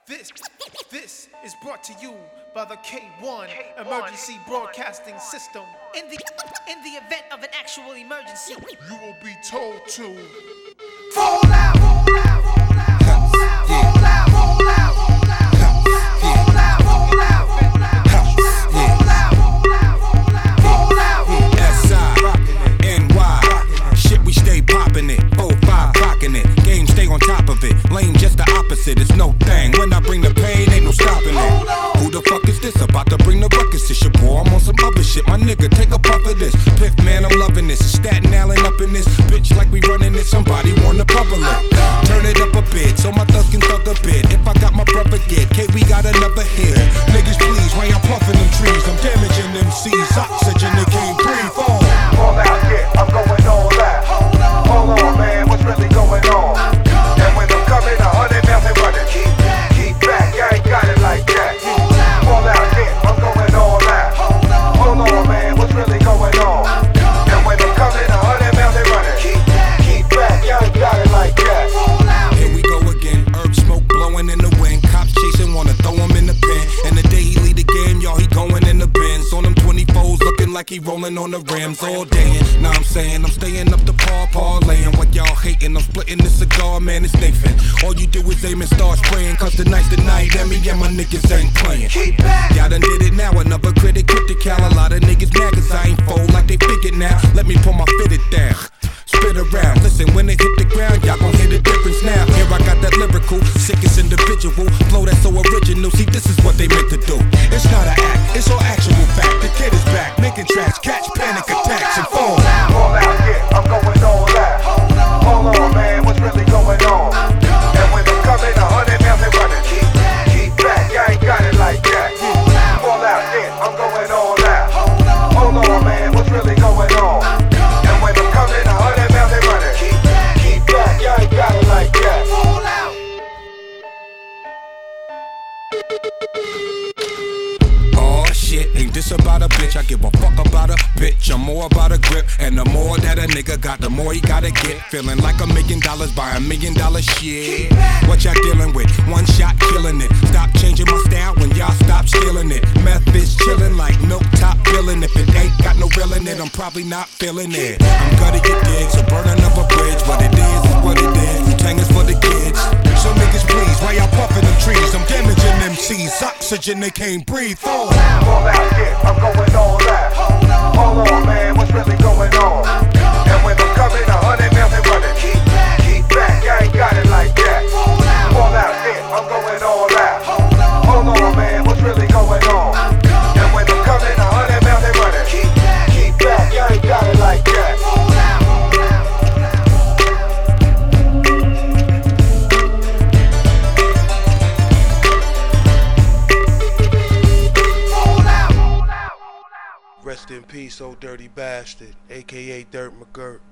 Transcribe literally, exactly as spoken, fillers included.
This, this is brought to you by the K one Emergency Broadcasting System. In the, in the event of an actual emergency, you will be told to fall out, fall out, fall out, fall out, fall out, fall out, fall out, fall out, fall out, fall out. S I N Y shit, we stay popping it. four five rocking it. Game stay on top of it. Lane just the opposite. It's no thing. When I bring the pain, ain't no stopping it. Who the fuck is this? About to bring the ruckus. It's your boy. I'm on some other shit. My nigga, take a puff of this. Piff, man, I'm loving this. Staten Island up in this bitch like we running it. Somebody wanna bubble it. Turn it up a bit so my thugs can thug a bit. If I got my brother get, K, we got another hit. Niggas, please, why y'all puffing them trees? I'm damaging them C's. Oxygen, they can't breathe. Fall. Fall out, yeah, I'm going all that. Hold on, man, what's really going on? And when I'm coming, a hundred miles and running. Keep back, keep back, I ain't got it like that. Fall out, yeah, I'm going all that. Hold on, man, what's really going on? And when I'm coming, a hundred miles and running. Keep back, keep back, I ain't got it like that. Here we go again, herb smoke blowing in the wind. Cops chasing, wanna throw him in the pen. And the day he lead the game, y'all, he going in the bins. On them twenty-fours, looking like he rolling on the rims all day. Now I'm saying I'm staying up the par parlaying. What y'all hating, I'm splitting the cigar, man, it's Nathan. All you do is aim and start spraying. Cause tonight's the night, and me and my niggas ain't playing. Y'all done did it now, another critic critical. A lot of niggas mad cause I ain't fold like they figured now. Let me pull my fitted down. Spit around, listen, when it hit the ground, y'all gon' hear the difference now. Here I got that lyrical, sickest individual flow that's so original, see this is what they meant to do. It's not an act, it's all actual fact. The kid is back, making tracks, catch panic attacks and fall. Fall out, yeah, I'm going all that. Hold on, man, what's really going on? And when I'm coming, a hundred miles and running. Keep back, keep back, I ain't got it like that. Fall out, yeah, I'm going all that. Hold on, man, what's really going on? And when I'm coming, a hundred miles and running. Keep back, keep back, I ain't got it like that. Fall out. Oh shit, ain't this about a bitch? I give a fuck about a bitch. I'm more about a grip, and the more that a nigga got, the more he gotta get. Feeling like a million dollars by a million dollar shit. What y'all dealing with? One shot killing it. Stop changing my style when y'all stop stealing it. Meth is chilling like milk top filling. If it ain't got no real in it, I'm probably not feeling it. I'm gonna get digs, so burn another bridge. What it is is what it is. Tang is for the kids. So niggas, please, why y'all puffing them trees? I'm damaging them C's. Oxygen, they can't breathe. Fall. Fall out, yeah, I'm going all that. Hold on, man, what's really going on? And when I'm coming, a hundred miles and running. Keep back, keep back, I ain't got it like that. Fall out, yeah, I'm going all that. Hold on, man, what's really going on? And when I'm coming, a hundred miles and running. Keep back, keep back, I ain't got it like that. Rest in peace, old dirty bastard, aka Dirt McGirt.